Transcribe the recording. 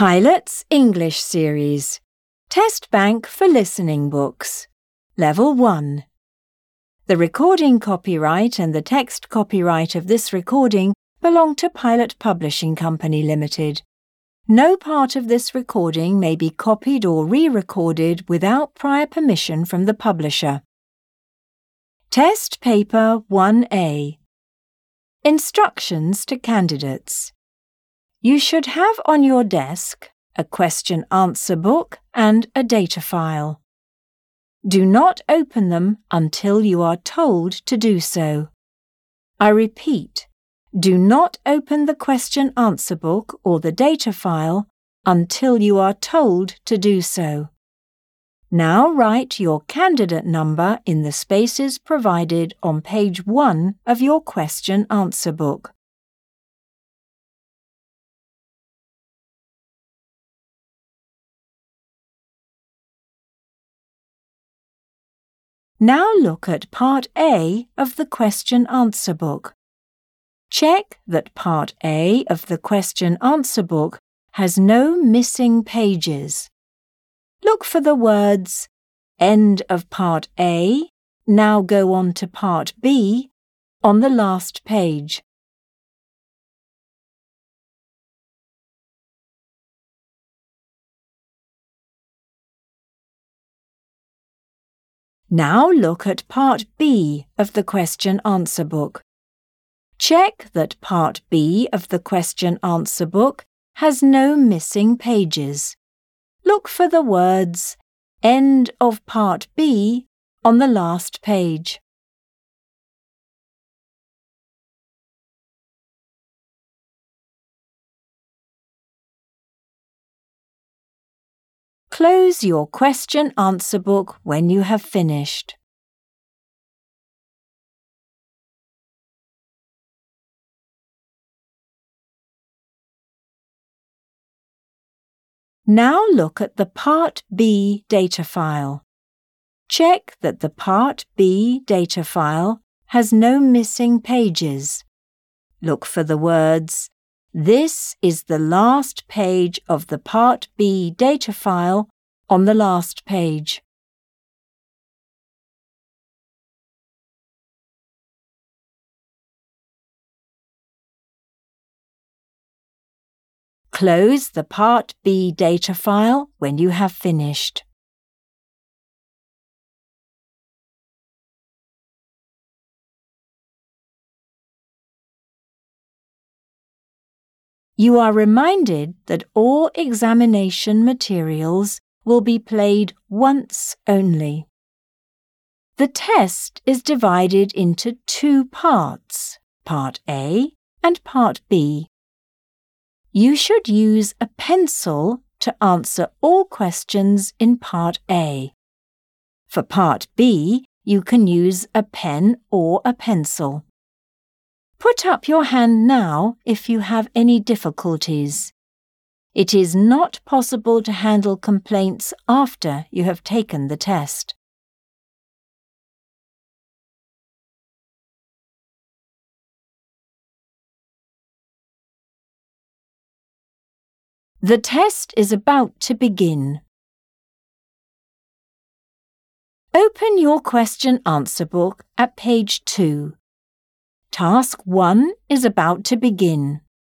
Pilot's English Series. Test Bank for Listening Books. Level 1. The recording copyright and the text copyright of this recording belong to Pilot Publishing Company Limited. No part of this recording may be copied or re-recorded without prior permission from the publisher. Test Paper 1A. Instructions to candidates. You should have on your desk a question-answer book and a data file. Do not open them until you are told to do so. I repeat, do not open the question-answer book or the data file until you are told to do so. Now write your candidate number in the spaces provided on page 1 of your question-answer book. Now look at Part A of the question-answer book. Check that Part A of the question-answer book has no missing pages. Look for the words, "End of Part A, now go on to Part B," on the last page. Now look at Part B of the question-answer book. Check that Part B of the question-answer book has no missing pages. Look for the words, "End of Part B," on the last page. Close your question-answer book when you have finished. Now look at the Part B data file. Check that the Part B data file has no missing pages. Look for the words, "This is the last page of the Part B data file," on the last page. Close the Part B data file when you have finished. You are reminded that all examination materials will be played once only. The test is divided into 2 parts, Part A and Part B. You should use a pencil to answer all questions in Part A. For Part B, you can use a pen or a pencil. Put up your hand now if you have any difficulties. It is not possible to handle complaints after you have taken the test. The test is about to begin. Open your question-answer book at page 2. Task 1 is about to begin.